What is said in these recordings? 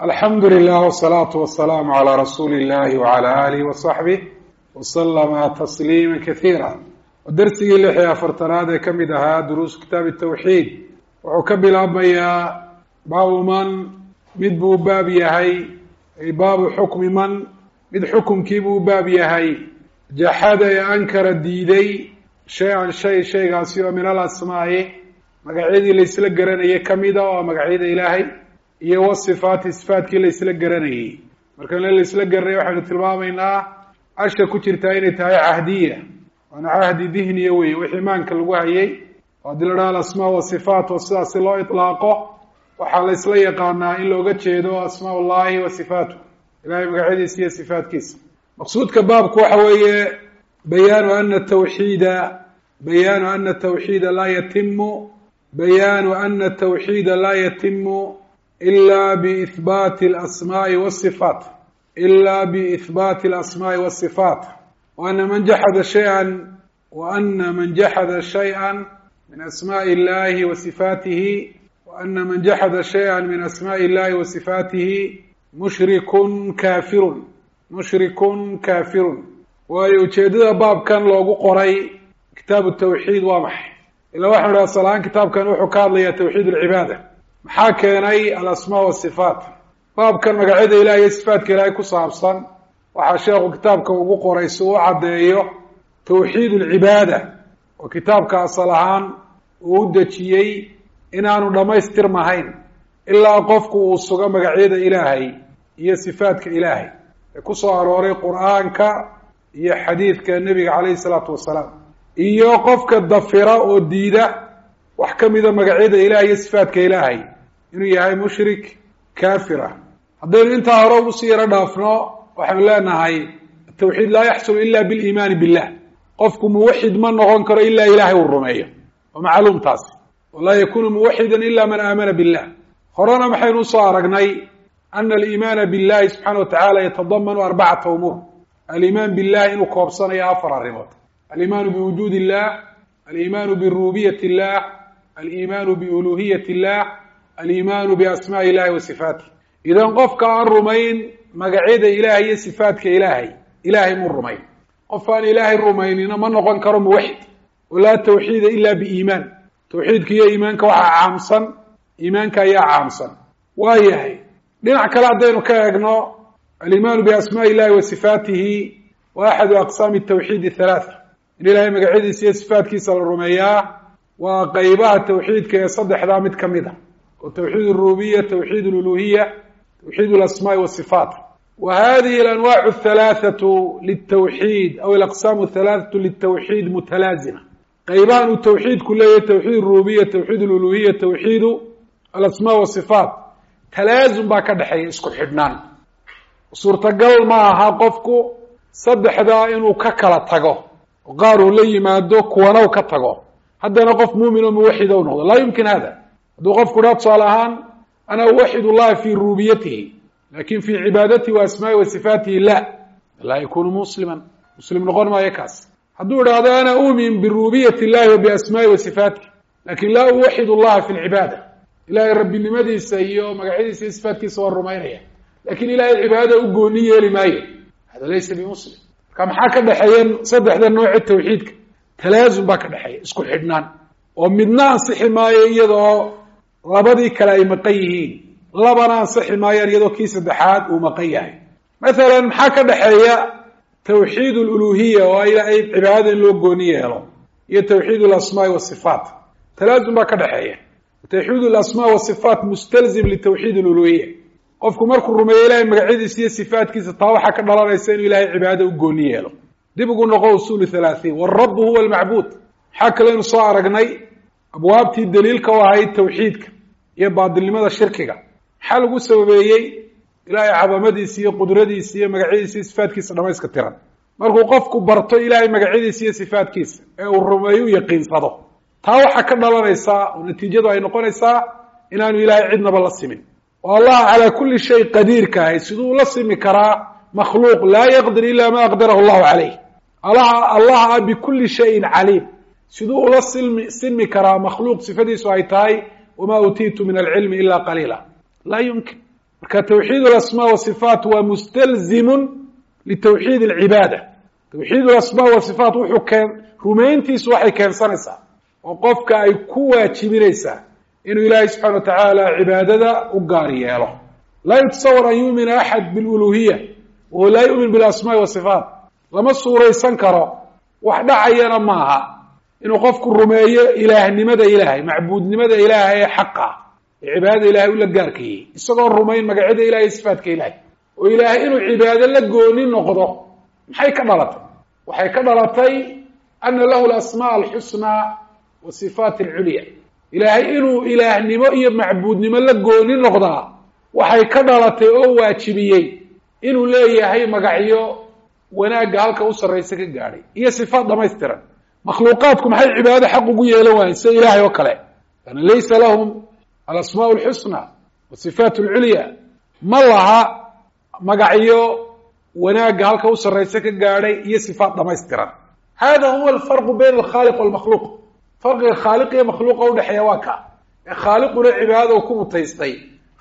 alxamdu lilah wsalaatu wasalaamu calaa rasuuli illahi wacala aalihi wasaxbih wasalama tasliima kaiira darsigii 46aad ee ka mid ahaa duruus kitaabi tawxiid wuxuu ka bilaabmayaa baabu man mid buu baab yahay ay baabu xukmi man mid xukumkiibuu baab yahay jaxada ee ankara diiday shay-an shaygaasi oo min alasmaa'i magacyadii la isla garanayay kamida oo magacyada ilaahay iyo wasifaati sifaadkii la isla garanayay marka in la isla garanayay waxaynu tilmaamaynaa asha ku jirtaa inay tahay cahdiya waana cahdi dihniya wey wixii imaanka lagu hayay oo haddii la dhaha alasmaa wasifaat oo sidaasi loo itlaaqo waxaa la isla yaqaanaa in looga jeedo asmaa ullahi wa sifaatu ilahay magacyadiisa iyo sifaatkiisa maqsuudka baabku waxa weeye bayaanu ana tawxiida laa yatimu ila biihbaati alasmaai wasifaat waana man jaxada shayئa min asmaءi اllahi wa sifaatihi waana man jaxada shayئa min asmaءi اllahi wa sifaatihi mushrikun kaafirun waayo ujeedada baabkan loogu qoray kitaabu tawxiid waa maxay ila waxanu dhaha asalahaan kitaabkan wuxuu ka hadlayaa tawxiid alcibaada maxaa keenay alasmaa wasifaat baabkan magacyada ilahi iyo sifaatka ilaahay ku saabsan waxaa sheekhu kitaabka ugu qoray si uu caddeeyo tawxiid alcibaada oo kitaabka asal ahaan uu u dejiyey inaanu dhammaystirmahayn ilaa qofku uu sugo magacyada ilaahay iyo sifaatka ilaahay ee ku soo arooray qur-aanka iyo xadiidka nebiga calayhi salaatu wasalaam iyo qofka dafira oo diida wax ka mida magacyada ilahay iyo sifaatka ilaahay inuu yahay mushrik kaafir ah haddaynu intaa hore usii yaro dhaafno waxaynu leenahay atawxiid laa yaxsulu ila biliimaani billah qofku muwaxid ma noqon karo ilaa ilahay uu rumeeyo waa macluum taasi walaa yakunu muwaxidan ila man aamana billah horena maxaynu usoo aragnay ana aliimaana billahi subxaana wa tacala yatadamanu arbacata umuur aliimaan billahi inuu koobsanayo afar arrimood aliimaanu biwujuudi illah aliimaanu birububiyati illah aliimaanu biuluhiyati illah aliimaanu biasmaai illahi wa sifaatih idan qofka aan rumayn magacyada ilaahay iyo sifaatka ilaahay muu rumayn qof aan ilaahay rumaynina ma noqon karo muwaxid oo laa tawxiida ila biiimaan tawxiidka iyo iimaanka waxaa caamsan iimaanka ayaa caamsan waa yahay dhinac kale haddaynu ka eegno aliimaanu biasmaai illahi wa sifaatihi wa axadu aqsaami tawxiid halaatha in ilaahay magacyadiisa iyo sifaatkiisa la rumeeyaa waa qeybaha tawxiidka ee saddexdaa mid ka mid a oo tawxiid arububiya tawxiid aluluhiya tawxiid alasmaai wasifaat wa hadihi alanwaacu athalaathatu litawxiid aw alaqsaamu athalaathatu litawxiid mutalaazima qeybahan uu tawxiidku leeyahay tawxiid arububiya tawxiid aluluhiya tawxiidu alasmaa wasifaat talaazum baa ka dhexeeya isku xidhnaan suurtagal ma aha qofku saddexdaa inuu ka kala tago oo qaar uu la yimaado kuwana u ka tago haddana qof muumin oo muwaxid ou noqdo laa yumkin hada hadduu qofku dhaa tusaale ahaan ana uwaxid ullahi fi rububiyatihi lakin fi cibaadatihi wa asmaai wa sifaatihi laa yakunu muslim noqon maayo kaas hadduu idhaahdo ana uumin birububiyati illahi wa biasmaai wa sifaatih lakin laa uwaxid ullaha fi lcibaada ilahay rabbinimadiisa iyo magacyadiisa iyo sifaatkiisa waa rumaynaya lakin ilahay cibaadada u gooni yeeli maayo hada laysa bimuslim marka maxaa ka dhexeeya saddexda nooce tawxiidka talaazum baa ka dhexeeya isku xidhnaan oo midna ansixi maayo iyadoo labadii kale ay maqan yihiin labana ansixi maayaan iyadoo kii saddexaad uu maqan yahay mathalan maxaa ka dhexeeya tawxiid aluluhiya oo ay cibaadada in loo gooni yeelo iyo tawxiid alasmaai wasifaat talaazum baa ka dhexeeya tawxiid alasmaa wasifaat mustalzim litawxiid aluluhiya qofku markuu rumeeyo ilahay magacyadiisa iyo sifaatkiisa taa waxaa ka dhalanaysa inuu ilahay cibaadada u gooni yeelo dib ugu noqo usuul halaahiin warabu huwa almacbuud maxaa kaleynu soo aragnay abwaabtii daliilka u ahayd tawxiidka iyo baadilnimada shirkiga maxaa lagu sababeeyey ilahay cadamadiisa iyo qudradiisa iyo magacyadiisa iyo sifaatkiisa dhamayska tiran markuu qofku barto ilahay magacyadiisa iyo sifaatkiisa ee uu rumeeyo u yaqiinsado taa waxaa ka dhalanaysaa oo natiijadu ay noqonaysaa inaanu ilahay cidnaba la simin oo allah calaa kulli shay qadiirka ahay siduu ula simi karaa makhluuq laa yaqdir ila ma aqdarahu allahu calayh allah a bikulli shayin caliim siduu ula silmi karaa makhluuq sifadiisu ay tahay wamaa utiitu min alcilmi ila qaliila laa yumkin marka tawxiid alasmaa wasifaat waa mustalzimun litawxiid alcibaada. tawxiid alasmaa wasifaat wuxuu rumayntiisu waxay keensanaysaa oo qofka ay ku waajibinaysaa inuu ilaahay subxana wa tacaala cibaadada u gaar yeelo. laa yutasawar an yuumina axad biluluhiya wahuwa laa yu'min bilasmaai wasifaat. lama suuraysan karo, wax dhacayana maaha inuu qofku rumeeyo ilaahnimada ilaahay, macbuudnimada ilaahay ee xaqa ee cibaadada ilahay u la gaarkayey, isagoo rumayn magacyada ilahay iyo sifaatka ilaahay. oo ilaahay inuu cibaado la gooni noqdo maxay ka dhalatay? waxay ka dhalatay ana lahu alasmaa alxusnaa wa sifaat alculya. ilaahay inuu ilaahnimo iyo macbuudnimo la gooni noqdaa waxay ka dhalatay oo waajibiyey inuu leeyahay magacyo wanaagga halka u sarraysa ka gaadhay iyo sifaat dhamaystiran. makhluuqaadku maxay cibaado xaq ugu yeelan waayeen sida ilaahay oo kale? ana laysa lahum alasmaa alxusnaa wa sifaat alculya. ma laha magacyo wanaagga halka u sarraysa ka gaadhay iyo sifaat dhamaystiran. hada huwa alfarqu bayna alkhaaliq walmakhluuq. farqiga khaaliq iyo makhluuqa udhexeeya waa ka ee khaaliquna cibaadada u ku mutaystay,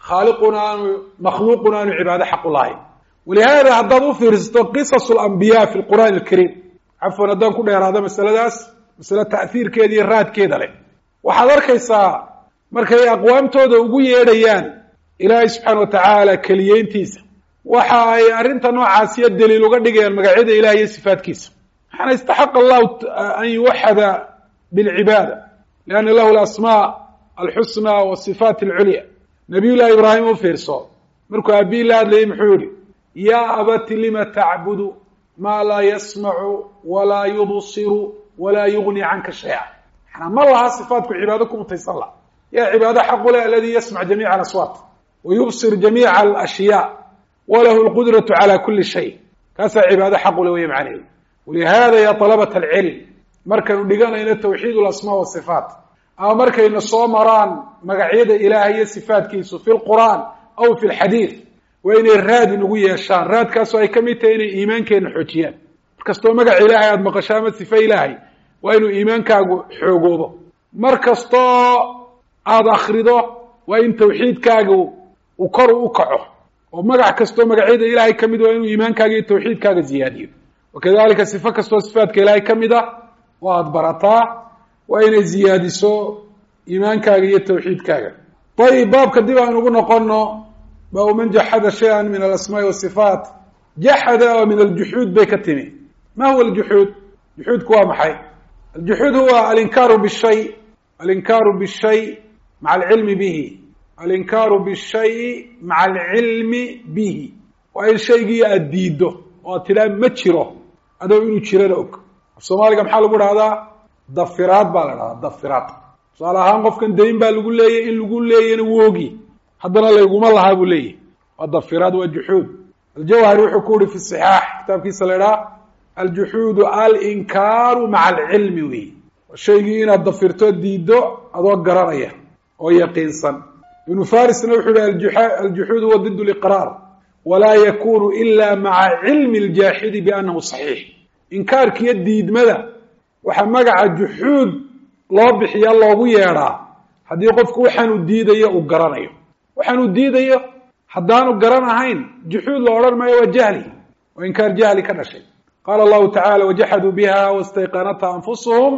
makhluuquna aanu cibaado xaq u lahayn. walihaada haddaad u fiirsato qisas alambiyaa fi lqur'aan alkariim, cafwan haddaan ku dheeraado masaladaas, masale ta'hiirkeeda iyo raadkeeda leh, waxaad arkaysaa markay aqwaamtooda ugu yeedhayaan ilaahay subxaana wa tacaala keliyeyntiisa, waxa ay arrinta noocaasiyo daliil uga dhigayaan magacyada ilahay iyo sifaatkiisa. maxaana istaxaqa allahu an yuwaxada bilcibaada lianna lahu alasmaa alxusnaa wasifaat alculya. nabiy llahi ibraahim u fiirso, markuu aabihi la hadlayay muxuu yihi? yaa abati lima tacbudu maa laa yasmacu walaa yubsiru walaa yugni canka shaya. manaa ma laha sifaatku cibaado ku mutaysan laha. yaa cibaado xaqu leh aladii yasmac jamiica alaswaat wa yubsir jamiica alashyaa walahu lqudratu cala kuli shay. kaasaa cibaado xaqu leh waya macnaheedu. walihada ya طalabata alcilm, markaynu dhiganayno tawxiid alasmaa wasifaat, ama markayna soo maraan magacyada ilaahay iyo sifaatkiisu fi lqur'aan aw fi lxadiid, waa inay raad inugu yeeshaan. raadkaasoo ay ka mid tahay inay iimaankeena xoojiyaan. mar kastoo magaca ilaahay aada maqasho ama sife ilaahay, waa inuu iimaankaagu xoogoobo. mar kastoo aada akrido waa in tawxiidkaagu uu kor u kaco, oo magac kastoo magacyada ilaahay ka mid waa inuu iimaankaaga iyo tawxiidkaaga ziyaadiyo. wakadalika sifo kastoo sifaatka ilaahay ka mid ah oo aada barataa waa inay ziyaadiso iimaankaaga iyo tawxiidkaaga. ayib, baabka dib aan ugu noqono, baabu man jaxada shay-an min alasmaai wasifaat. jaxada oo min aljuxuud bay ka timi. ma huwa aljuxuud? juxuudku waa maxay? aljuxuud huwa alinkaaru bishay, alinkaaru bishay maca alcilmi bihi, alinkaaru bishayi maca alcilmi bihi. waa in shaygii aada diiddo oo aad tidhaa ma jiro adoo inuu jirana og. af soomaaliga maxaa lagu dhahdaa? dafiraad baa la dhahdaa, dafiraad. tusaale ahaan qofkan dayn baa lagu leeyay, in lagu leeyana wuu ogi, haddana layguma lahaa buu leeyahy. waa dafiraad, waa juxuud. aljawhari wuxuu ku yihi fi sixaax kitaabkiisa la idhaha aljuxuudu alinkaaru maca alcilmi wey. shaygii inaad dafirto diiddo adoo garanaya oo yaqiinsan. ibnu farisna wuxuu yihi aljuxuud huwa did liqraar walaa yakunu ila maca cilmi اljaaxidi biannahu صaxiix. inkaarkiiyo diidmada waxaa magaca juxuud loo bixiyaa, loogu yeedhaa haddii qofku waxaanu diidayo uu garanayo. waxaanu diidayo haddaanu garan ahayn juxuud la odhan maayo, waa jahli, waa inkaar jahli ka dhashay. qaala allahu tacala wajaxaduu biha wastayqanatha anfusuhum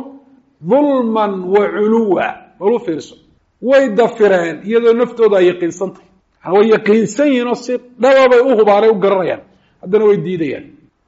dulman wa culuwa. walu fiirso, way dafireen iyadoo naftooda ay yaqiinsantahy. way yaqiinsan yihin oo si dhaba bay u hubaanay u garanayaan, haddana way diidayaan.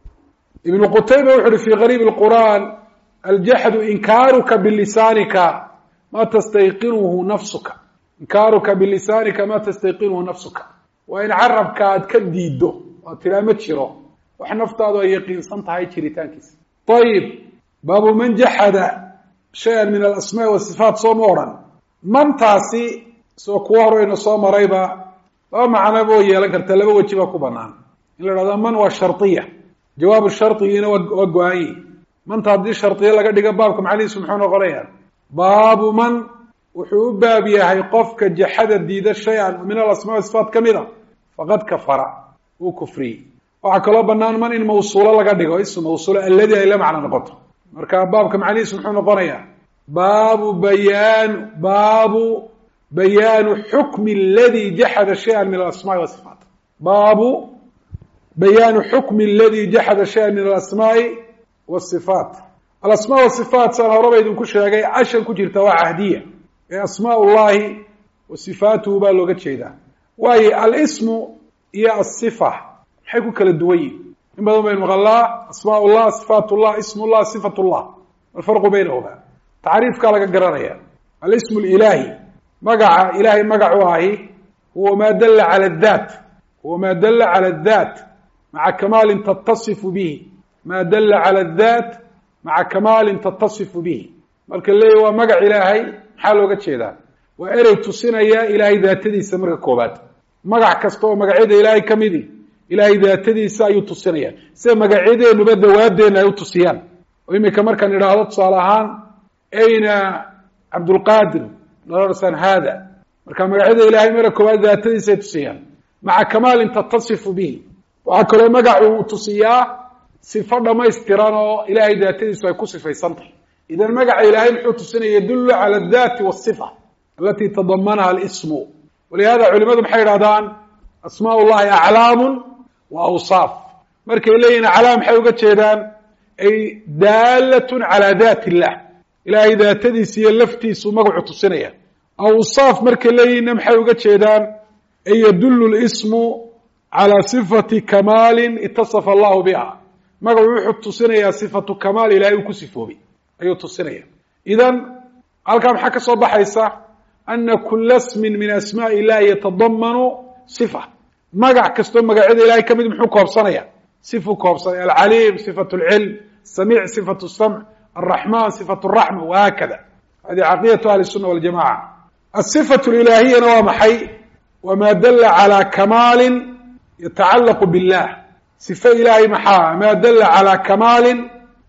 ibnu qutayba wuxu uhi fi gariib اlqur'an aljaxdu inkaaruka bilisaanika ma tastayqinuhu nafsuka. inkaaruka bilisaanika ma tastayqinuhu nafsuka. waa in carabka aad ka diiddo oad tidhaa ma jiro wax naftaadu ay yaqiinsan tahay jiritaankiisa. ayib, baabu man jaxada shay-an min alasmaai wasifaat soo ma odhan. mantaasi soo kuwa horeyna soo marayba laba macnaba oo yeelan karta, laba weji baa ku banaan. in la idhahdo man waa shardiya, jawaabu shardigiina waa go-aanyi. manta haddii shardiya laga dhigo baabka macnihiisu muxuu noqonayaa? baabu man wuxuu u baab yahay qofka jaxada diida shay-an min alasmaa wasifaat ka mid a faqad kafara, uu kufriyey. waxaa kaloo banaan man in mawsuulo laga dhigo, ism mawsuulo alladii ay la macno noqoto. marka baabka macnihiisu muxuu noqonayaa? baabu بيان حكم الذي جحد شيئا من الأسماء والصفات. باب بيان حكم الذي جحد شيئا من الأسماء والصفات. الأسماء والصفات سنة ربا إذن كل شيء عشان كجرت وعهدية أسماء الله وصفاته باللغة شيئا وهي الاسم هي الصفة حيكون كالدوي إن بدون بين مغلاء أسماء الله صفات الله اسم الله صفة الله الفرق بينهما تعريف كالك قراريا الاسم الإلهي مقع إلهي مقع واهي هو ما دل على الذات هو ما دل على الذات مع كمال تتصف به ما دل على الذات مع كمال تتصف به marka leeyahay waa magac ilaahay maxaa looga jeedaa waa erey tusinaya ilaahay daatadiisa marka koobaad magac kasta oo magacyada ilaahay kamidi ilaahay daatadiisa ayuu tusinaya sida magacyadeenuba dawaadeena ay u tusiyaan oo imika markaan idhaahdo tusaale ahaan ayna Abdul Qadir narsan hada marka magacyada ilaahay marka koobaad daatadiisa ay tusiyaan maca kamal tattasifu bihi waxa kale magac uu tusiyaa sifo dhamaystiran oo ilaahay daatadiisa ay ku sifaysantahay إذا المقع إلهي محوت يدل على الذات والصفة التي تضمنها الاسم ولهذا علماء محير هذان أسماء الله أعلام وأوصاف مركي إلينا علام حيوقة شيدان أي دالة على ذات الله إلهي ذاتي سيلفتي سمقع تصنية أوصاف مركي إلينا محيوقة شيدان أي يدل الاسم على صفة كمال اتصف الله بها مقع محوت تصنية صفة كمال إلهي وكسفه به أيوة تصنية إذن الكلام حكى صباح عيسى أن كل اسم من أسماء الله يتضمن صفة مقع كستون مقعد إلهي كمد محوكه بصنية صفة بصنية العليم صفة العلم السميع صفة السمع الرحمن صفة الرحمة وهكذا هذه عقيدة أهل السنة والجماعة الصفة الإلهية نوامحي وما دل على كمال يتعلق بالله صفة إلهي محا ما دل على كمال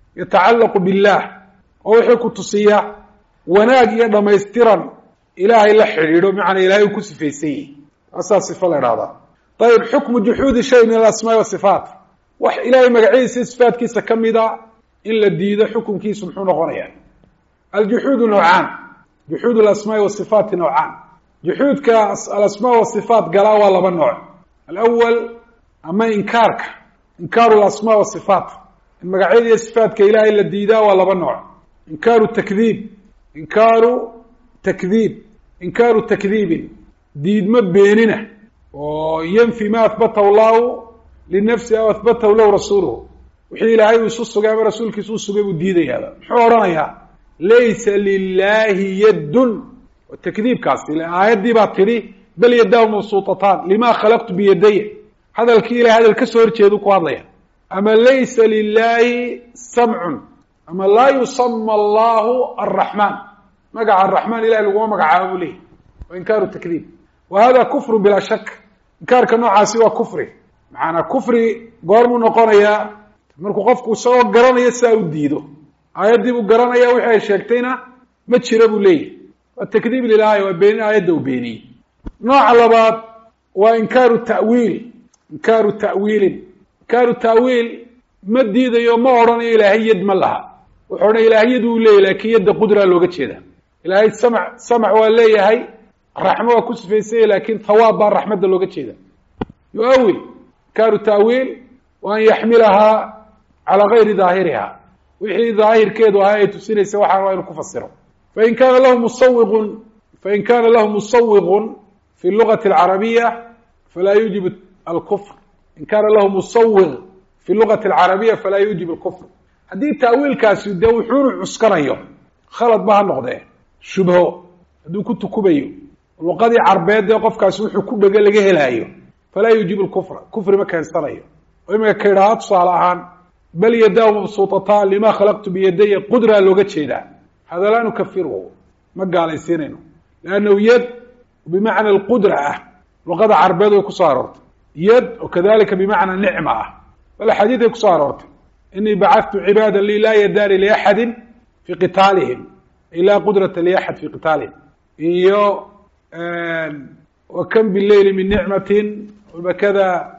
يتعلق بالله oo wuxuu ku tusiyaa wanaag iyo dhameystiran ilaahay la xiriiro macna ilaahay ku sifeysay asaas sifo la raada tayib hukmu juhud shay min al-asmaa wa sifat wax ilaahay magaciisa sifaatkiisa kamida in la diido xukunkiisu muxuu noqonayaa al-juhud naw'an juhud al-asmaa wa sifat naw'an juhudka al-asmaa wa sifat gala waa laba nooc al-awwal ama inkaarka inkaar al-asmaa wa sifat magaciisa sifaatka ilaahay la diidaa waa laba nooc إنكار التكذيب إنكار تكذيب ديد ما بيننا وينفي ما أثبته الله للنفس أو أثبته له رسوله وحي إلهي ويسوس قام رسولك يسوس قام الديد هذا حورنا ليس لله يد والتكذيب كاستي الآيات دي باطري بل يداه مبسوطتان لما خلقت بيدي هذا الكيلة هذا الكسور تشيدوك واضح أما ليس لله سمع أما لا يسمى الله الرحمن مقع الرحمن إله لقوة مقع أوليه وإنكار التكذيب وهذا كفر بلا شك إنكار كنوع سوى كفري معنا كفري قارمو نقونيا مركو قفكو سوى قرانيا ساو ديدو آيات ديبو قرانيا وحي الشيكتين ما تشربوا ليه والتكذيب للآية وبين آيات دو بيني نوع لبات وإنكار التأويل إنكار التأويل ما ديدا يوم ما أوراني إلهي يد ملها وحورنا إلهي يدو ليه لكن يد قدرة لوقت شيدا إلهي سمع والليه هاي الرحمة وكسف يسيه لكن ثواب الرحمة لوقت شيدا يؤول كانوا تأويل وأن يحملها على غير ظاهرها ويحيي ظاهر كيد وهاي تسير سواحا وأن كفسره فإن كان له مصوغ في اللغة العربية فلا يوجب الكفر إن كان له مصوغ في اللغة العربية فلا يوجب الكفر هذه تأويل كاسي دو حور عسكريو خلط بها النقطة شبهه هذو كنت كوبيو اللغة العربية دي قف كاسي وحكو بقى لقيه لايو فلا يوجب الكفر كفر ما كان صريو وإما كيرات صالحان بل يداه مبسوطتان لما خلقت بيدي قدرة لغة شيدا هذا لا نكفره ما قال يسيرينه لأنه يد بمعنى القدرة لغة العربية وكسارت يد وكذلك بمعنى نعمة فالحديث يكسارت إني بعثت عبادا لي لا يدار لأحد في قتالهم إلا قدرة لأحد في قتالهم وكم بالليل من نعمة وكذا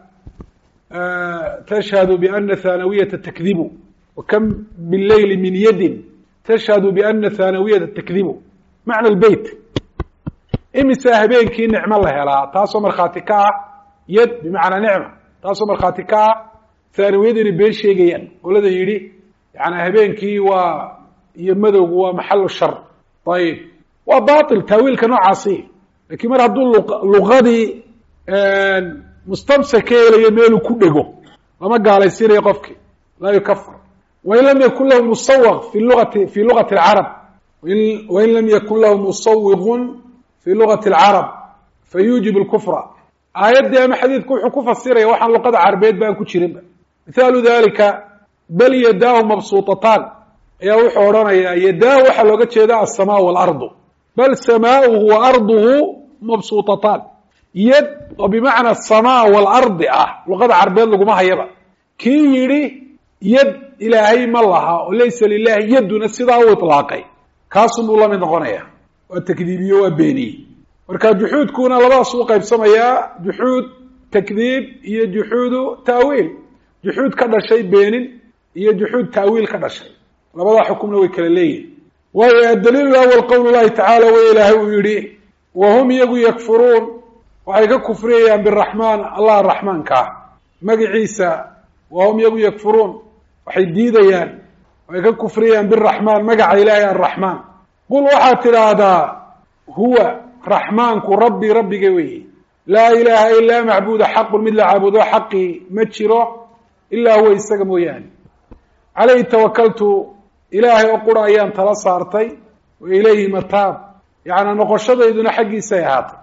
تشهد بأن ثانوية التكذيب وكم بالليل من يد تشهد بأن ثانوية التكذيب معنى البيت imisa habeenkii nicmo la helaa taasoo markhaati ka ah yad bimacnaa nicma taasoo markhaati ka ah thaanawiyada inay been sheegayaan qolada yidhi yani habeenkii waa iyo madowgu waa maxalu shar ayib waa batil taawiilka noocaasi lakiin mar hadduu luqadii mustamsik ka helayo meeluu ku dhego lama gaalaysiinayo qofkii laa yukafar wain lam yakun lahu musawaq fi lugati alcarab wain lam yakun lahu musawiqun fi lugati alcarab fayuujib alkufra aayaddii ama xadiidku wuxuu ku fasiraya waxaan luqada carabeed baan ku jirinba mithaalu dalika bal yadaahu mabsuutataan ayaa wuxuu odhanayaa yadaahu waxaa looga jeeda alsamaa waalardu bal samaauhu wa arduhu mabsuutataan yad oo bimacna asamaa waalardi ah luqada carabeed laguma hayaba kii yidhi yad ilaahay ma laha oo laysa lilahi yaduna sidaa u itlaaqay kaasunbuu la mid noqonaya waa takdiibiyo waa beeniyey marka juxuudkuna labadaas u qaybsamayaa juxuud takdiib iyo juxuudu ta'wiil juxuud ka dhashay beenin iyo juxuud ta'wiil ka dhashay labadaa xukumna way kala leeyihin waayo adaliil awal qowl llahi tacaala way ilaahay uu yidhi wahum iyagu yakfuruun waxay ka kufriyayaan biraxmaan allah raxmaanka ah magaciisa wahum iyagu yakfuruun waxay diidayaan waxay ka kufriyayaan biraxmaan magaca ilaahay arraxmaan qul waxaad tidhaahdaa huwa raxmaanku rabbii rabbiga weeye laa ilaaha ilaa macbuuda xaqun mid la caabudo xaqii ma jiro ilaa huwa isaga mooyaane calayhi tawakaltu ilaahay oo qura ayaan tala saartay wa ilayhi mataab yacnaa noqoshadayduna xaggiisay ahaatay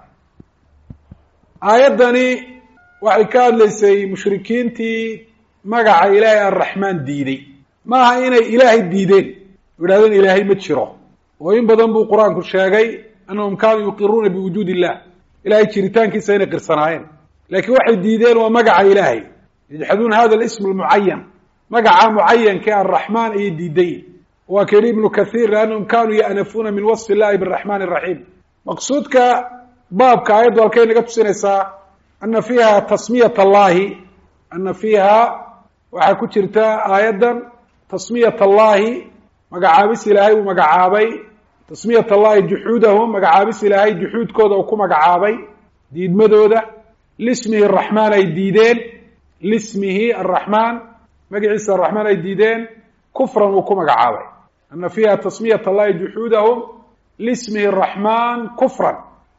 aayaddani waxay ka hadlaysay mushrikiintii magaca ilaahay arraxmaan diiday maaha inay ilaahay diideen oo yidhahdeen ilaahay ma jiro oo in badan buu qur-aanku sheegay annahum kaanuu yuqiruuna biwujuud illah ilahay jiritaankiisa inay qirsanaayeen laakiin waxay diideen waa magaca ilaahay yajxaduuna hada alism almucayan magaca mucayanka arraxmaan ayay diidayn waa ka yidhi ibnu kathiir liannahum kaanuu ya'nafuuna min wasfi illahi biraxmaan araxiim maqsuudka baabka aayaddu halkay naga tusinaysaa ana fiiha tasmiyat allahi ana fiiha waxaa ku jirta aayaddan tasmiyat allahi magacaabis ilaahay uu magacaabay tasmiyat allahi juxuudahum magacaabis ilaahay juxuudkooda uu ku magacaabay diidmadooda lismihi araxmaan ay diideen lismihi araxmaan magaciisa araxmaan ay diideen kufran uu ku magacaabay ana fiiha tasmiyat allahi juxuudahum lismihi araxmaan kufran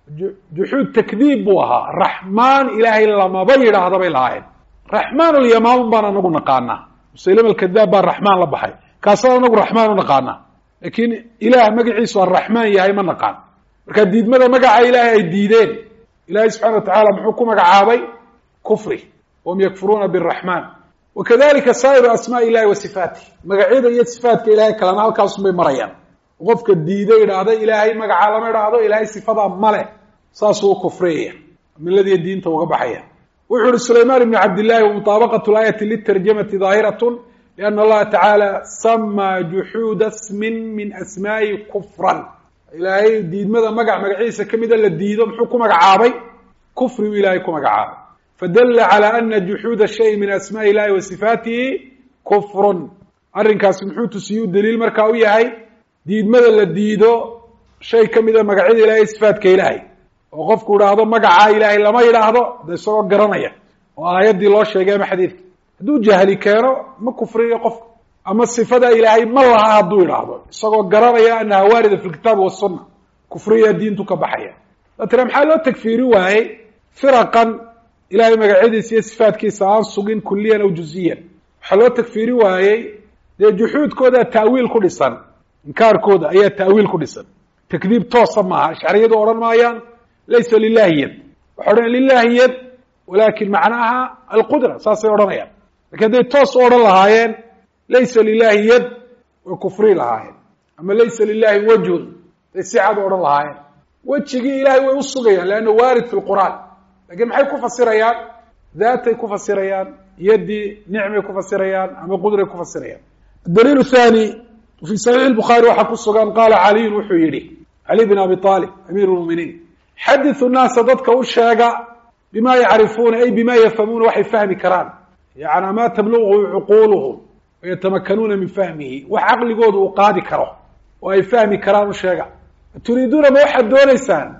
juxuud takdiib buu ahaa raxmaan ilaahay lamaba yidhaahda bay lahaayeen raxmaan ulyamaan baan anagu naqaanaa musaylama alkadaab baa raxmaan la baxay kaasaan anagu raxmaan u naqaanaa laakiin ilaah magaciisu arraxmaan yahay ma naqaan marka diidmada magaca ilaahay ay diideen ilahay subxana wa tacaala muxuu ku magacaabay kufri wahum yakfuruuna biraxmaan wakadalika saa'iru asmaai illahi wa sifaatih magacyada iyo sifaatka ilahay kalena halkaasun bay marayaan qofka diido idhaahda ilaahay magacaa lama idhaahdo ilaahay sifadaa male saasuu u kufriyaya miladiiyo diinta uga baxaya wuxuu uhi sulaymaan ibnu cabdillahi wamuطaabaqat laayati litarjamati daahiratun liana allaha tacaala samaa juxuuda smin min asmaa'i kufran ilaahay diidmada magaciisa kamida la diido muxuu ku magacaabay kufri u ilaahay ku magacaabay fadalla calى ana juxuuda shay min asmaءi illahi wa sifaatihi kufrun arrinkaasi muxuu tusiyu daliil markaa u yahay diidmada la diido shay kamida magacyada ilahay sifaatka ilaahay oo qofku idhaahdo magacaa ilaahay lama yidhaahdo de isagoo garanaya oo aayaddii loo sheegay ama xadiidka hadduu jahli keeno ma kufriyo qofka ama sifada ilaahay ma laha hadduu idhaahdo isagoo garanaya anaha waarida fi lkitaabi wasunna kufriya diintu ka baxaya datire maxaa loo tagfiiri waayey firaqan ilahay magacyadiisa iyo sifaatkiisa aan sugin kuliyan aw juziyan waxaa loo tagfiiri waayey dee juxuudkooda ta'wiil ku dhisan inkaarkooda ayaa ta'wiil ku dhisan takdiib toosa maaha ashcariyadu odhan maayaan laysa lilahi yad waxay odhan lilahi yad walakin macnaha alqudra saasay odhanayaan lakin hadday toos u odhan lahaayeen laysa lilahi yad way kufri lahaayeen ama laysa lilahi wajhun day si cad u odhan lahaayeen wejigii ilahay way u sugayaan leanna waarid fi lqur'aan lakin maxay ku fasirayaan daatay ku fasirayaan yaddii nicmay ku fasirayaan ama qudray ku fasirayaan adaliil thani fi saxiix الbukhaari waxaa ku sugan qaala caliyun wuxuu yidhi cali bin abi طaalib amiir اlmuminiin xadiثu naasa dadka u sheega bima yacrifuuna ay bima yafhamuuna waxay fahmi karaan yani ma tabluغu cuquuluhum wayatamakkanuuna min fahmihi wax caqligooda uu qaadi karo oo ay fahmi karaan u sheega turiiduuna ma waxaad doonaysaan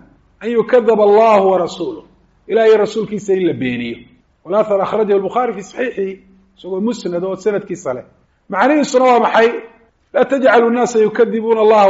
an yukadaba allahu warasuuluh ilaah iyo rasuulkiisa in la beeniyo walathar akhrajahu albukhaari fi saxiixihi isagoo musnad oo sanadkiisa leh macnihiisuna waa maxay laa tajcalu nnaasa yukadibuuna allaha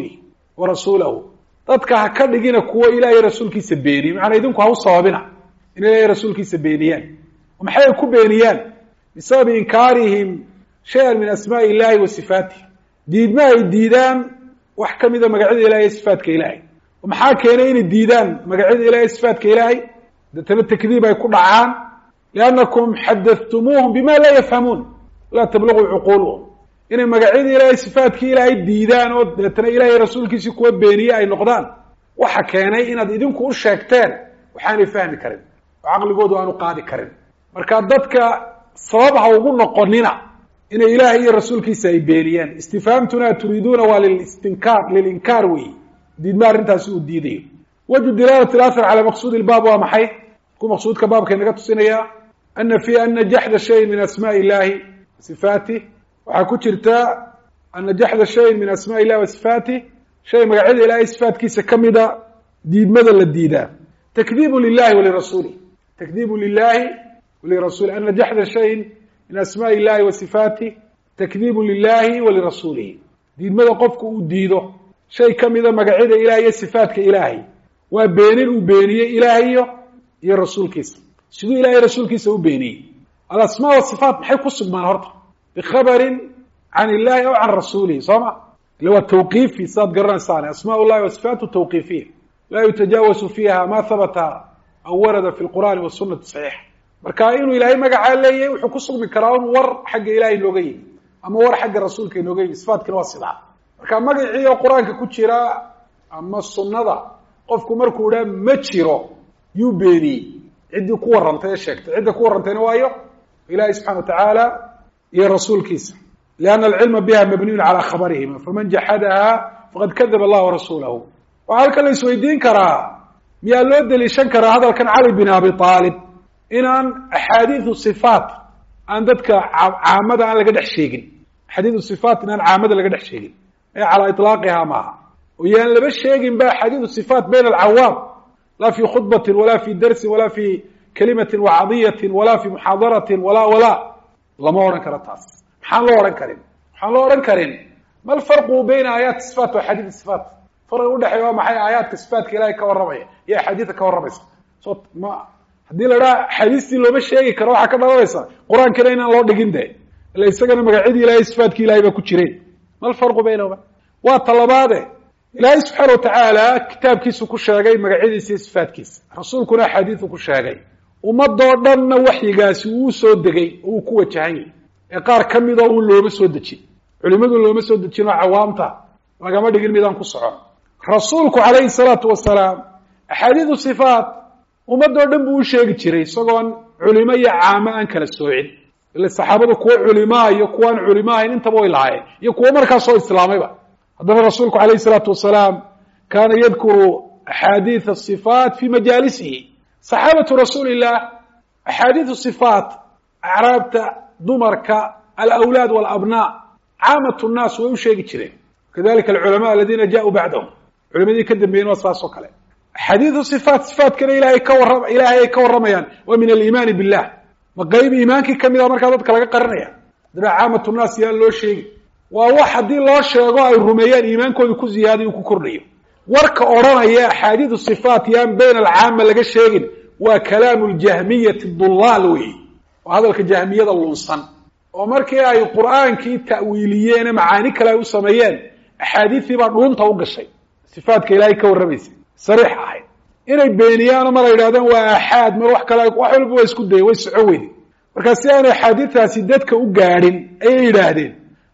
warasuulahu dadka ha ka dhigina kuwo ilaah iyo rasuulkiisa beeniyo macnaa idinku ha u sababina in ilaah iyo rasuulkiisa beeniyaan maxay ku beeniyaan bisababi inkaarihim shay-an min asmaa'i illahi wa sifaatih diidma ay diidaan wax ka mida magacyada ilahay iyo sifaatka ilaahay maxaa keenay inay diidaan magacyada ilahay iyo sifaatka ilaahay deetana takdiib ay ku dhacaan liannakum xadahtumuuhum bima laa yafhamuun laa tabluguu cuquuluhum inay magacyada ilahay sifaatkii ilaahay diidaan oo deetana ilahay rasuulkiisii kuwa beeniye ay noqdaan waxa keenay inaad idinku u sheegteen waxaanay fahmi karin oo caqligoodu aanu qaadi karin marka dadka sabab ha ugu noqonina inay ilaahay iyo rasuulkiisa ay beeniyaan istifhaamtuna turiiduuna waa lilinkaar weyi diidma arrintaasi uu diidayo wajhu dilaalati alathar cala maqsuudi ilbaab waa maxay ku maqsuudka baabka inaga tusinaya ana fiiha ana jaxda shayin min asmaai illahi sifaatih waxaa ku jirta ana jaxda shayin min asmaai illahi wa sifaatih shay magacyada ilahay sifaatkiisa kamida diidmada la diidaa takdiibu lilahi walirasuulih takdiibu lilahi walirasuulih ana jaxda shayin min asmaai illahi wa sifaatih takdiibu lilahi walirasuulihi diidmada qofku uu diido shay kamida magacyada ilahay iyo sifaatka ilaahay waa beenin uu beeniyey ilaahay iyo rasuulkiisa siduu ilahay rasuulkiisa u beeniyey alasmaa wasifaat maxay ku sugmaan horta bikhabarin can illahi aw can rasuulihi soo ma ila waa tawqiifi saad garanaysaan asmaa llahi wa sifaatu tawqiifiya laa yutajaawasu fiiha ma habata aw warada fi lqur'ani wasunati saxiixa marka inuu ilaahay magacaa leeyahay wuxuu ku sugmi karaa un war xagga ilahay inooga yimi ama war xagga rasuulka inooga yimi sifaatkina waa sidaa marka magacii oo qur-aanka ku jira ama sunnada qofku markuu dhaa ma jiro yuu beeniyey ciddii ku warrantay ee sheegtay cidda ku warrantayna waayo ilahi subxana watacaala iyo rasuulkiisa lianna alcilma biha mabniyun calaa khabarihima faman jaxadaha faqad kadaba allah warasuulahu waxaa halkan la isweydiin karaa miyaa loo deliishan karaa hadalkan cali bin abi aalib inaan axaadiidu sifaat aan dadka caamada aan laga dhex sheegin axaadiidu sifaat inaan caamada laga dhex sheegin ee calaa iطlaaqiha maaha oo yaan laba sheegin ba axaadiidu sifaat bayna alcawaam laa fi khudbatin walaa fi darsin walaa fi kalimatin wacadiyatin walaa fi muxaadaratin walaa lama odhan karo taas maxaan loo odhan karin maxaan loo odhan karin ma alfarqu bayna aayaati sifaat wa axaadiid sifaat farqi udhexeeya waa maxay aayaadka sifaatka ilahay ka warramaya iyo axaadiidta ka warramaysa so ma haddii la dhaha axaadiistii looma sheegi karo waxaa ka dhalanaysa qur-aankana inaan loo dhigin de ila isagana magacyadii ilahay sifaatkii ilahay baa ku jireen ma alfarqu baynahuma waa talabaade ilaahay subxaana watacaala kitaabkiisu ku sheegay magacyadiisa iyo sifaatkiisa rasuulkuna axaadiisu ku sheegay ummadoo dhanna waxyigaasi uu soo degay oo uu ku wajahan yahy ee qaar ka midoo un looma soo dejin culimadu looma soo dejin oo cawaamta lagama dhigin midaan ku socon rasuulku calayhi salaatu wasalaam axaadiidu sifaat ummadoo dhan buu u sheegi jiray isagoon culimo iyo caamo aan kala soocin ila saxaabadu kuwo culimaa iyo kuwaan culimo ahayn intaba way lahaayeen iyo kuwo markaasoo islaamayba haddana rasuulku calayhi salaatu wasalaam kaana yadkuru axaadiid asifaat fi majaalisihi saxaabatu rasuuli illah axaadiidu sifaat acraabta dumarka alawlaad walabnaa caamatu nnaas way u sheegi jireen kadalika alculamaa aladiina jaauu bacdahum culimadii ka dambeeyeen waa saas oo kale axaadiidu sifaat sifaatkana ilaahay ay ka warramayaan waa min aliimaani billah ma qayb iimaankii kamid a markaa dadka laga qarinaya dana caamatu nnaas yaan loo sheegi waa wax haddii loo sheego ay rumeeyaan iimaankooda ku ziyaadayo ku kordhayo warka odhanaya axaadiidu sifaat yaan bayna alcaama laga sheegin waa kalaamu ljahmiyati dullaal wey waa hadalka jahmiyada lunsan oo markii ay qur'aankii ta'wiiliyeene macaani kale ay u sameeyeen axaadiistii baa dhuunta u gashay sifaatka ilaahay ka warramaysa sariix ahayd inay beeniyaano mar ay yidhahdaan waa aaxaad mar wax kale wax walba waa isku dayay way soco weyde markaa si aanay axaadiistaasi dadka u gaadhin ayay yidhaahdeen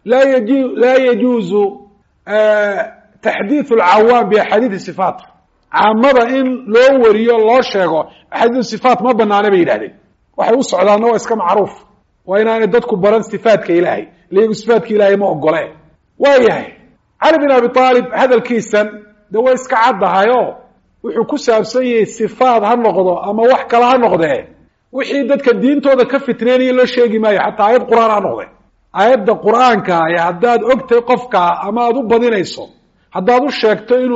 laa yajuuzu taxdiiث alcawaam biaxaadiidi sifaat caamada in loo wariyo loo sheego axaadiidu sifaat ma banaana bay yidhahdeen waxay u socdaanna waa iska macruuf waa inaanay dadku baran sifaatka ilaahay iyagu sifaatka ilaahay ma ogolee waa yahay cali bin abi aalib hadalkiisan de way iska caddahayo wuxuu ku saabsan yahay sifaat ha noqdo ama wax kale ha noqdee wixii dadka diintooda ka fitneynaya loo sheegi maayo xataa aayad qur'aan ha noqde aayadda qur'aanka haddaad ogtay qofka ama aad u badinayso haddaad u sheegto inuu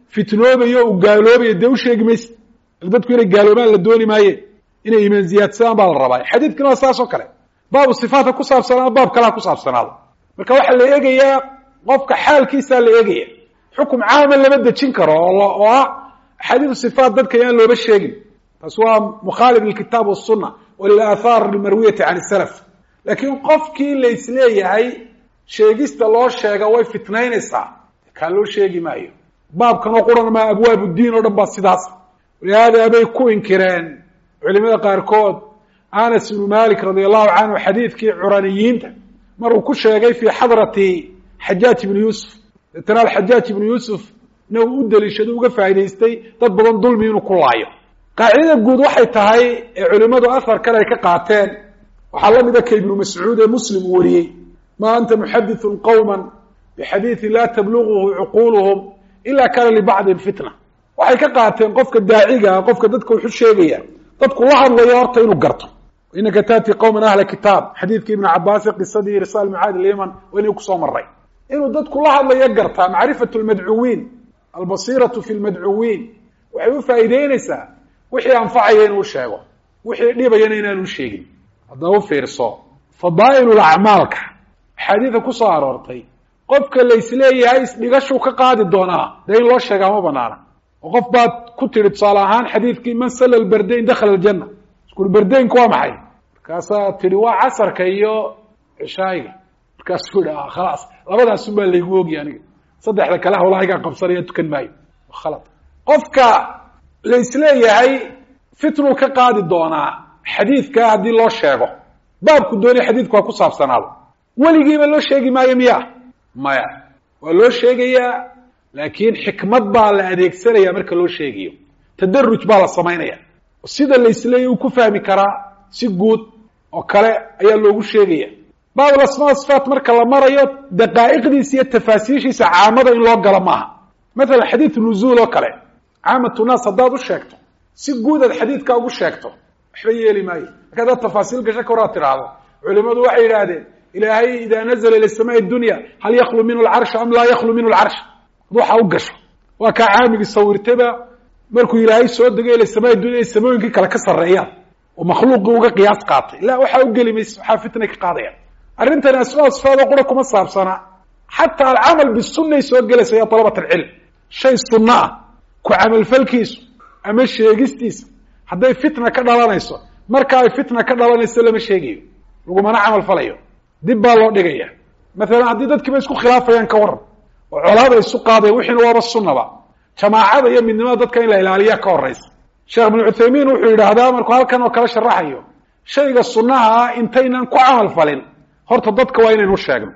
fitnoobayo uu gaaloobayo dee u sheegi maysa dadku inay gaaloobaan la dooni maayeen inay iimaan ziyaadsadaan baa la rabaa xadiidkana waa saas oo kale baabu sifaatka ku saabsanaado baab kalea ku saabsanaado marka waxaa la eegayaa qofka xaalkiisaa la eegaya xukum caama lama dejin karo oo ah axaadiidu sifaat dadka yaan looba sheegin taas waa mukhaalif lilkitaab wasunna walilaahaar almarwiyati can salaf laakiin qofkii la isleeyahay sheegista loo sheega way fitnaynaysaa kaa loo sheegi maayo baabkanoo quran maa abwaab uddiin oo dhan baa sidaas walihaada bay ku inkireen culimada qaarkood anas ibnu malik radi allahu canhu xadiidkii curaniyiinta maruu ku sheegay fii xadrati xajaaj ibnu yuusuf deetana alxajaaj ibnu yuusuf na uu u daliishado uga faa'idaystay dad badan dulmi inuu ku laayo qaacidada guud waxay tahay ee culimmadu aharkan ay ka qaateen waxaa la mida ka ibnu mascuud ee muslim uu wariyey ma anta muxadithun qowma bixadiidin laa tabluguhu cuquuluhum ila kana libacdin fitna waxay ka qaateen qofka daaciga ah qofka dadka wuxu sheegaya dadku la hadlayo horta inuu garto inaka taati qowman ahla kitaab xadiidkii ibnu cabaasi qisadii irsaal mucaad ilyaman waa inuu kusoo maray inuu dadku la hadlayo gartaa macrifatu lmadcuwiin albasiiratu fi lmadcuwiin waxay u faa'iideynaysaa wixii anfacaya inuu sheego wixii dhibayana inaanu sheegin haddaba u fiirso fadaa'il acmaalka axaadiida ku soo aroortay qofka la isleeyahay isdhigashuu ka qaadi doonaa dee in loo sheegaa ma banaana oo qof baad ku tidhi tusaale ahaan xadiidkii man salla albardayn dakhala aljanna iskuri bardaynku waa maxay markaasaa tidhi waa casarka iyo cishaayiga markaasuu yihi khalaas labadaasun baa laygu ogiy aniga saddexda kale hawlahaygaa qabsanaya tukan maayo khalad qofka la isleeyahay fitnuu ka qaadi doonaa xadiidkaa haddii loo sheego baabku doonay xadiidku waa ku saabsanaado weligiiba loo sheegi maayo miya maya waa loo sheegayaa laakiin xikmad baa la adeegsanaya marka loo sheegayo tadaruj baa la samaynaya sida la isleeyahy uu ku fahmi karaa si guud oo kale ayaa loogu sheegaya baabul asmaa sifaat marka la marayo daqaa'iqdiisa iyo tafaasiishiisa caamada in loo galo maaha mathalan xadiid nuzuul oo kale caamatu naas haddaad u sheegto si guud aad xadiidkaa ugu sheegto waxba yeeli maayo marka haddaad tafaasiil gasho ka horaad tidhaahdo culimadu waxay yidhaahdeen ilaahay idaa nazla ila samaai dunya hal yaklu minhu lcarsha am laa yaklu minhu lcarsh ad waxa u gasho waa kaa caamigii sawirtaba markuu ilaahay soo degay ila samaai dunya ay samooyinkii kale ka sarreeyaan oo makhluuqii uga qiyaas qaatay la waxaa u geli maysa waxaa fitnay ka qaadayaan arrintani asmaa sifaado qura kuma saabsana xataa alcamal bisunay soo gelaysa ya talabat alcilm shay sunno ah ku camalfalkiisu ama sheegistiisa hadday fitna ka dhalanayso marka ay fitna ka dhalanayso lama sheegayo lagumana camal falayo dib baa loo dhigaya maalan haddii dadkiiba isku khilaafayaan ka waran oo colaada isu qaadayan wixiina waaba sunnaba jamaacada iyo midnimada dadka in la ilaaliya ka horaysa sheekh ibnu cuthaymiin wuxuu yidhaahdaa markuu halkan oo kale sharaxayo shayga sunnaha ah intaynan ku camal falin horta dadka waa inaynu sheegno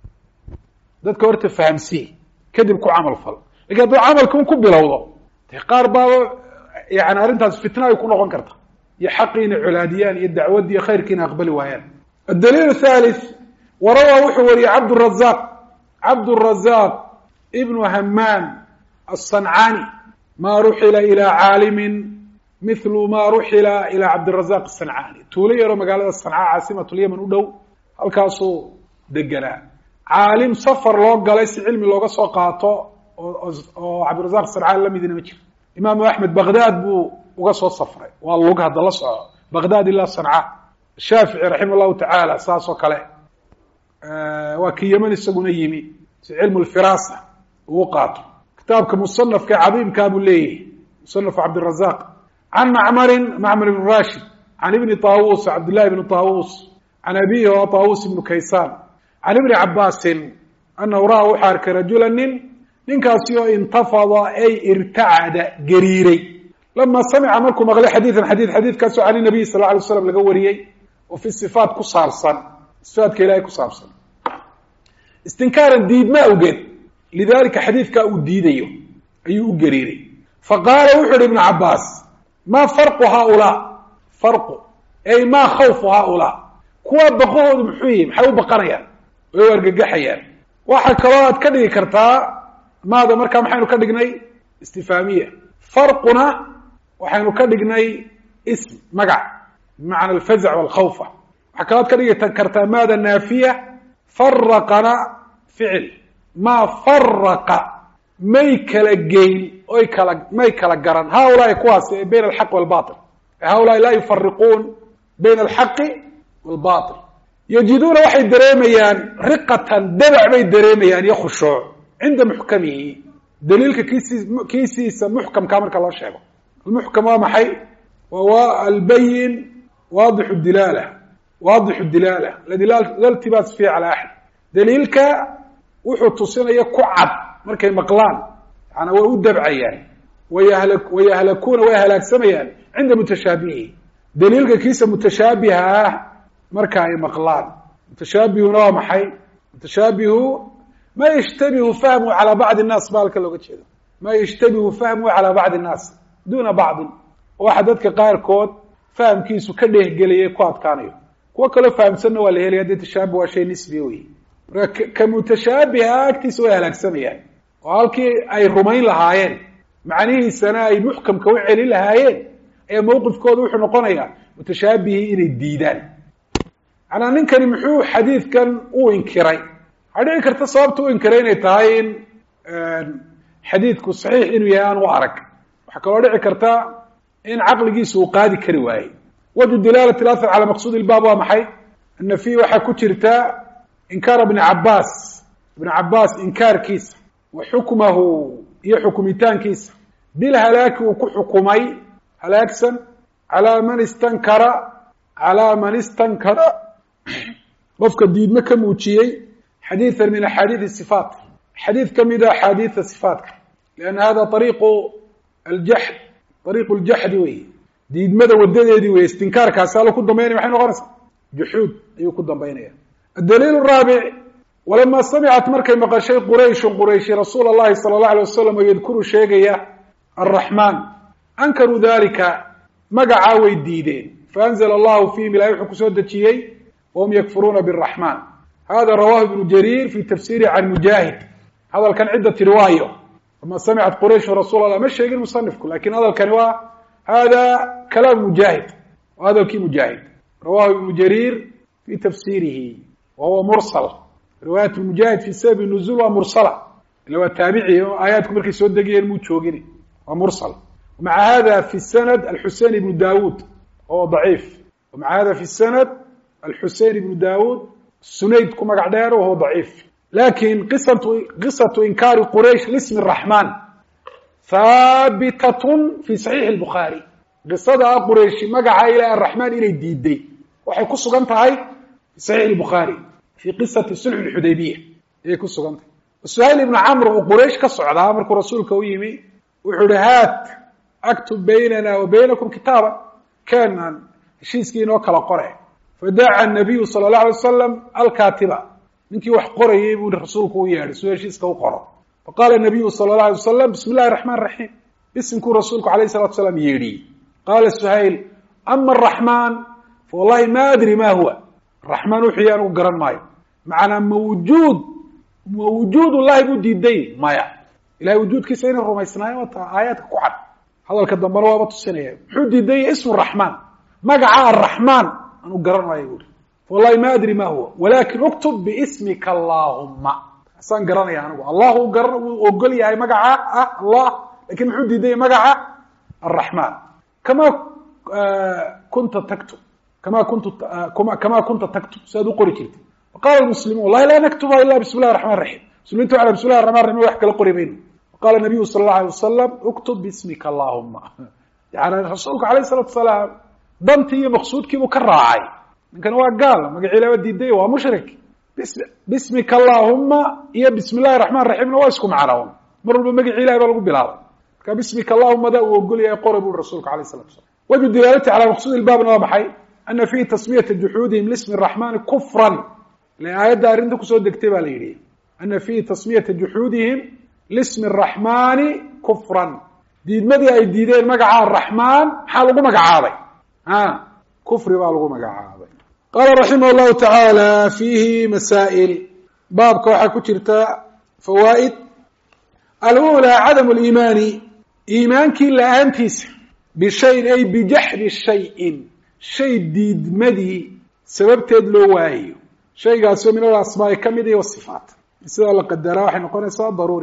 dadka horta fahamsii kadib ku camal fal lakin hadduu camalka un ku bilowdo de qaar baaba yani arrintaas fitna ay ku noqon karta iyo xaqiina colaadiyaan iyo dacwadii khayrkiina aqbali waayaan adaliil thalith warawaa wuxuu wariyey cabdurazaq ibnu hamaan aلصancani ma ruxila ilى caalimin mithlu ma ruxila ilى cabdirazaq aلصancani tuulo yaroo magaalada sanca caasimat lyaman u dhow halkaasuu deganaa caalim safar loo galay si cilmi looga soo qaato oo cabdirazaq asancani lamidina ma jiro imaamu axmed baghdad buu uga soo safray waa lug hadda la soco baghdad ilaa sanca shaafici raximah llahu tacaala saas oo kale waa ki yeman isaguna yimi si cilmu lfirasa uu qaato kitaabka musanafka cadiimkaa buu leeyahay musanaf cabdirazaq can macmar ibn rashid can ibni طawus cabdillahi ibni طawus can abihi oo طawus ibnu kaysan can ibni cabaasin anahu ra'aa wuxuu arkay rajula ninkaasi oo intafada ay irtacada gariiray lama samica markuu maqlay xadiidkaasoo can nabiy sal lla alay slam laga wariyey oo fi sifaat ku saabsan sifaatka ilahay ku saabsan istinkaaran diidma awgeed lidalika xadiidkaa uu diidayo ayuu u gariiray faqaala wuxu uhi ibnu cabaas ma farqu haaulaa farqu ay ma khawfu haaulaa kuwa baqahoodu muxuu yihi maxay u baqanayaan way u argagaxayaan waxa kaloo aad ka dhigi kartaa maada markaa maxaynu ka dhignay istifaamiya farquna waxaynu ka dhignay ism magac bimacna alfazac walkhawfa waxaa kaloo aad ka dhigi kartaa maada naafiya faraqana ficil ma faraqa may kala geyn may kala garan haulaai kuwaasi bayna alxaqi walbatil haulaai laa yufariquun bayna alxaqi walbatil yajiduuna waxay dareemayaan riqatan dabac bay dareemayaan iyo khushuuc cinda muxkamihi daliilka kiisiisa muxkamkaa marka loo sheego almuxkam waa maxay waa albayin waadixu dilaala aladi la iltibaas fiihi cala axad daliilka wuxuu tusinaya ku cad markay maqlaan yaana way u dabcayaan wayahlakuuna way halaagsamayaan cinda mutashaabihi daliilka kiisa mutashaabiha ah marka ay maqlaan mutashaabihuna waa maxay mutashaabihu ma yashtabihu fahmu calaa bacdi الnaas ba halka looga jeedo ma yashtabihu fahmu calaa bacdi الnaas duna bacdin waxa dadka qaarkood fahamkiisu ka dheehgelaya ku adkaanayo kuwo kaloo fahamsanna waa la helaya dee tashaabih waa shay nisbi wey marka ka mutashaabiha agtiisa way halaagsamayaan oo halkii ay rumayn lahaayeen macnihiisana ay muxkamka u celin lahaayeen ee mawqifkooda wuxuu noqonayaa mutashaabihii inay diidaan manaa ninkani muxuu xadiidkan u inkiray waxaa dhici karta sababta u inkiray inay tahay in xadiidku saxiix inuu yahay aan u arag waxaa kaloo dhici karta in caqligiisa uu qaadi kari waayey wajhu dilaalat اlathar cala maqsuud ilbaab waa maxay ana fiihi waxaa ku jirta inkaara ibn cabaas inkaarkiisa wa xukmahu iyo xukumitaankiisa bilhalaaki uu ku xukumay halaagsan calaa man istankara qofka diidme ka muujiyey xadiiثa min axaadiiث الصifaat xadiid kamida axaadiiثa صifaatka lianna hada ariiqu ljaxdi wey diidmada wadadeedii wey istinkaarkaasi allo ku dambaynaya maxay noqonaysaa juxuud ayuu ku dambaynaya adaliil الraabic walama samicat markay maqashay qurayshi rasuul اllahi salى الlaه alيه wasalam oo yadkuru sheegaya الraxmaan ankaruu dalika magacaa way diideen faanzla allahu fihim ilahay wuxuu kusoo dejiyey wahum yakfuruuna bالraxmaan hada rawahu ibnu jariir fi tafsiri can mujaahid hadalkan cidda tiri waayo lama samicat quraysh rasuul allah ma sheegin musanifku lakin hadalkani waa hada kalaam mujaahid waa hadalkii mujaahid rawahu ibnu jariir fi tafsirihi wa huwa mursal riwaayat mujaahid fi sababi nuzul waa mursala ila waa taabici oo aayaadku markay soo degayeen muu joogin waa mursal maca hada fi sanad alxusein ibnu daawud oo daciif maca hada fi sanad alxusein ibnu daawud sunayd ku magac dheer wahuwa daciif lakin qisatu inkaari quraysh lismi الraxmaan haabitatun fi saxiixi الbukhaari qisada qurayshi magaca ilahi araxmaan inay diiday waxay ku sugan tahay fi saxiix الbukhaari fi qisati sulx اxudaybiya ayay ku sugan tahay suhayl ibnu camr oo quraysh ka socdaa markuu rasuulka u yimi wuxuu ihi haat aktub baynana wa baynakum kitaaba keenan heshiiskii inoo kala qore fadaca nabiyu sala allahu alay wasalam alkaatiba ninkii wax qorayay buu rasuulku u yeedhay suu heshiiska u qoro faqaala nabiyu sala allahu alay wasalam bismi illahi raxmaan raxiim bisimkuu rasuulku alayh salatu salaam yeedhiyey qaala suhayl ama araxmaan fa wallahi ma adri ma huwa araxmaan wuxuu yahay anigu garan maayo macanaa mawujuud ullahi buu diiday maya ilahay wujuudkiisa inay rumaysnaayo wata aayaadka ku cad hadalka dambena waaba tusinaya muxuu diiday ismu raxmaan magaca araxmaan anu garan maayo buuri wallahi ma adri ma huwa walakin uktub biismika allahuma asaan garanaya anigu allah wuu ogol yahay magaca ah allah lakin muxuu diiday magaca araxmaan kama kunta taktub kama kunta taktub siaad u qori jirtay faqala muslimuun wallahi laa naktuba ila bismi llahi raxman raxiim muslimiinta waa bismi llahi raxman raxim wax kala qori mayno faqala nabiyu sala allahu alay wasalam uktub biismika allahuma yani rasuulku alayh salatu wasalaam dantii iyo maqsuudkiibuu ka raacay ninkan waa gaal magaci ilaaba diiday waa mushrik bismika allahuma iyo bismi llahi raxmaan raxiimna waa isku macnoon mar walba magaci ilahi baa lagu bilaabay marka bismika allahuma da uu ogol yahay qora buri rasuulku alayh salatu wasalam wajhu dilaalati cala maqsuud ilbaabna waa maxay ana fihi tasmiyata juxuudihim lismi raxmaani kufran ile aayadda arrinta kusoo degtay baa la yidhi ana fihi tasmiyata juxuudihim lismi araxmaani kufran diidmadii ay diideen magaca araxmaan maxaa lagu magacaabay kufri baa lagu magacaabay qaala raximah llahu tacaala fiihi masaa'il baabka waxaa ku jirta fawaa'id alulaa cadamu liimaani iimaankii la-aantiisa bishayin ay bijaxdi shayin shay diidmadii sababteed loo waayayo shaygaasoo min alasmaa'i ka mid iyo wasifaat sidaa la qadaraa waxay noqonaysaa daruuriya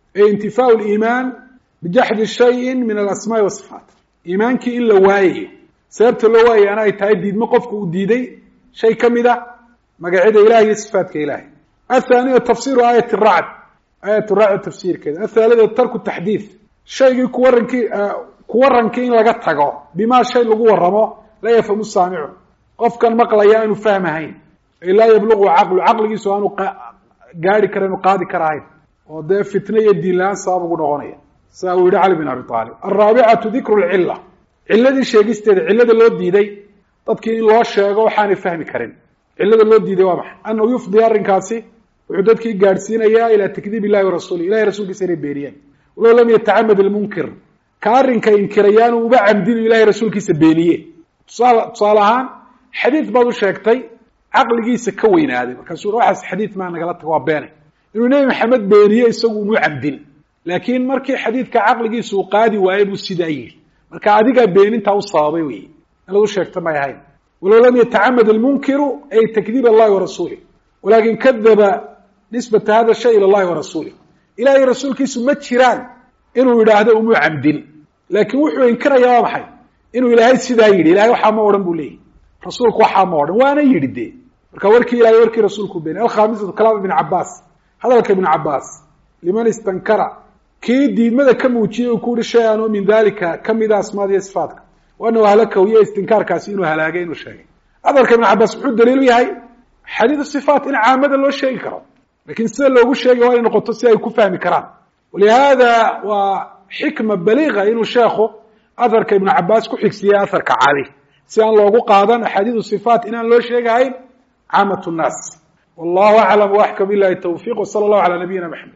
intifaau liimaan bijaxdi shayin min alasmaai wasifaat iimaankii in la waayayo sababta loo waayana ay tahay diidmo qofku uu diiday shay ka mid a magacyada ilahay iyo sifaatka ilahay. athaaniya tafsiru aayat racd aayat racd tafsiirkeeda. athaalida tarku taxdiid shaygii kuwarankii in laga tago bimaa shay lagu waramo laa yafhamu saamicu qofkan maqlaya aanu fahmahayn ay laa yablugu caqligiisu aanu gaari karayn o qaadi karahayn oo dee fitne iyo diin la-aan sabab ugu noqonaya saa uu yihi cali bin abi aalib. alraabicatu dikru lcilla ciladii sheegisteeda cillada loo diiday dadkii in loo sheego waxaanay fahmi karin. cillada loo diiday waa maxay? annahu yufdi arrinkaasi wuxuu dadkii gaadhsiinayaa ilaa takdiib illahi wa rasuulih ilahay rasuulkiisa inay beeniyeen walow lam yatacamad almunkir ka arrinka inkirayaanu uba camdinu ilahay rasuulkiisa beeniye. tusaale ahaan xadiid baad u sheegtay caqligiisa ka weynaaday markaasuu waxaas xadiid maa nagala tago waa beene inuu nebi maxamed beeniye isagu umuu camdin laakiin markii xadiidka caqligiisa uu qaadi waaye buu sidaa yidhi marka adigaa beenintaa u sababay wey inaad u sheegta may ahayn. walow lam yatacamad almunkiru ay takdiib allahi wa rasuulih walakin kadaba nisbata hada shay ila allahi wa rasuulih ilahay rasuulkiisu ma jiraan inuu yidhaahdo umuu camdin laakiin wuxuu inkirayaa waa maxay inuu ilaahay sidaa yidhi ilahay waxaa ma odhan buu leeyahy rasuulku waxaa ma odhan waana yidhi dee marka warkii ilahay warkii rasuulku beeniy. alkhamisatu kalaam ibn cabaas hadalka ibn cabaas liman istankara kii diidmada ka muujiyey uu ku yihi shay an oo min dalika kamida asmaada iyo sifaatka waanahu halakahu iyo istinkaarkaasi inuu halaagay inuu sheegay. hadalka ibn cabaas wuxuu daliilu yahay xadiid sifaat in caamada loo sheegi karo lakin sida loogu sheegay waa inay noqoto si ay ku fahmi karaan. walihada waa xikma baliiga inuu sheekhu aharka ibn cabaas ku xigsiyey aharka cali si aan loogu qaadan axaadiidu sifaat inaan loo sheegahayn caamat nnaas. wallahu aclam waxka bilahi tawfiq wsala allahu cala nabiyina maxamed.